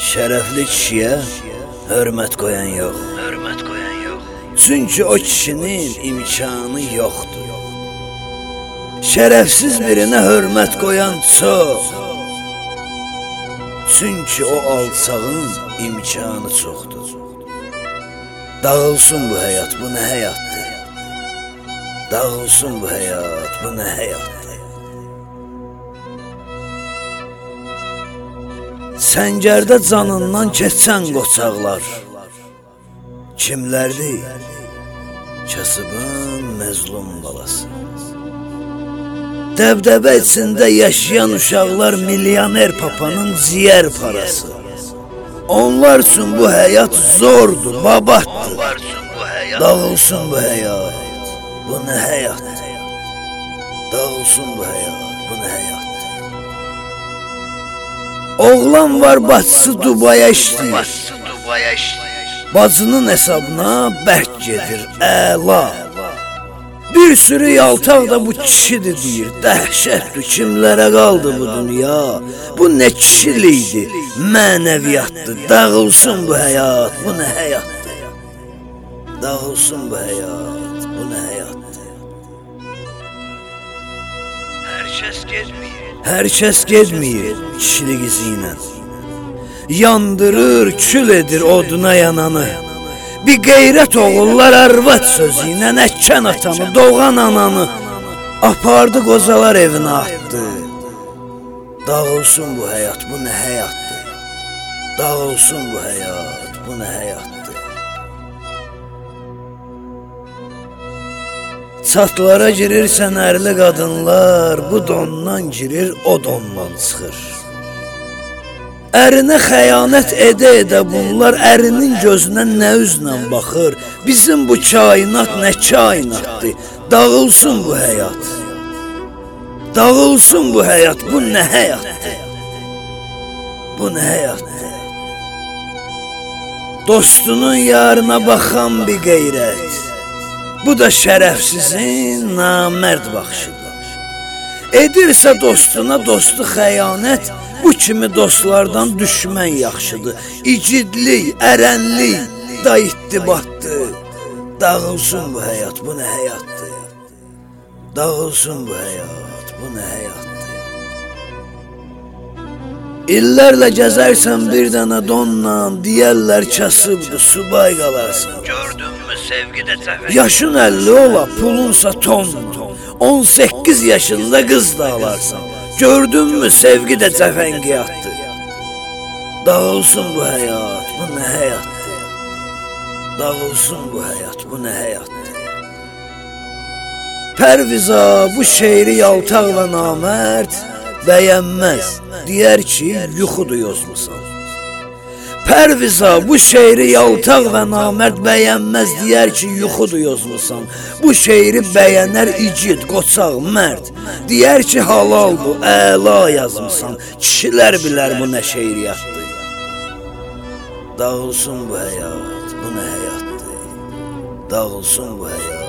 Şərəfli kişiyə hörmət qoyan yox. Çünki o kişinin imkanı yoxdur. Şərəfsiz birinə hörmət qoyan çox. Çünki o alçağın imkanı çoxdur. Dağılsın bu həyat, bu nə həyatdır? Dağılsın bu həyat, bu nə həyatdır? Səngərdə canından keçən qoçaqlar kimlərdir? Kasıbın məzlum balası. Dəbdəbə içində yaşayan uşaqlar milyoner papanın ciyər parası. Onlar üçün bu həyat zordur, babatdır. Dağılsın bu həyat, bu nə həyatdır? Dağılsın bu həyat, bu nə həyatdır? Oğlan var, bacısı Dubaya işləyir. Bacının hesabına bərk gedir, əla. Bir sürü yaltaq da bu kişidir deyir. Dəhşətdir, kimlərə qaldı bu dünya? Bu nə kişilikdir, mənəviyyatdır. Dağılsın bu həyat, bu nə həyatdır? Dağılsın bu həyat, bu nə həyatdır? Hər kəs gedmir kişilik izi ilə. Yandırır, kül edir oduna yananı. Bir qeyrət oğullar arvad sözü ilə əkən atanı, doğan ananı apardı, qozalar evinə atdı. Dağılsın bu həyat, bu nə həyatdır? Dağılsın bu həyat, bu nə həyatdır? Çatlara girirsən ərli qadınlar, bu dondan girir, o dondan çıxır. Ərinə xəyanət edə bunlar ərinin gözünə nə üzlə baxır? Bizim bu kainat nə kainatdır? Dağılsın bu həyat. Dağılsın bu həyat, bu nə həyatdır? Bu nə həyatdır? Dostunun yarına baxan bir qeyrət. Bu da şərəfsizin namərd baxışıdır. Edirsə dostuna dostu xəyanət, bu kimi dostlardan düşmən yaxşıdır. İcidlik, ərənlik, da ittibatdır. Dağılsın bu həyat, bu nə həyatdır? Dağılsın bu həyat, bu nə həyatdır? İllərlə gəzərsən bir dənə donla, deyərlər kasıbdır, subay qalarsan. Gördünmü sevgidə cəfəng? Yaşın 50 ola, pulunsa ton. 18 yaşında qız da alarsan. Gördünmü sevgi də cəfəngiyyatdır. Dağılsın bu həyat, bu nə həyatdır? Dağılsın bu həyat, bu nə həyatdır? Pərviza bu şeiri yaltaq və namərd bəyənməz. Deyər ki, yuxudur yozmusan. Pərviza bu şeiri yaltaq və namərd bəyənməz. Deyər ki, yuxudur yozmusan. Bu şeiri bəyənər igid, qoçaq, mərd. Deyər ki, halal bu, əla yazmısan. Kişilər bilər bu nə şeiriyyatdır. Dağılsın bu həyat, bu nə həyatdır? Dağılsın bu həyat.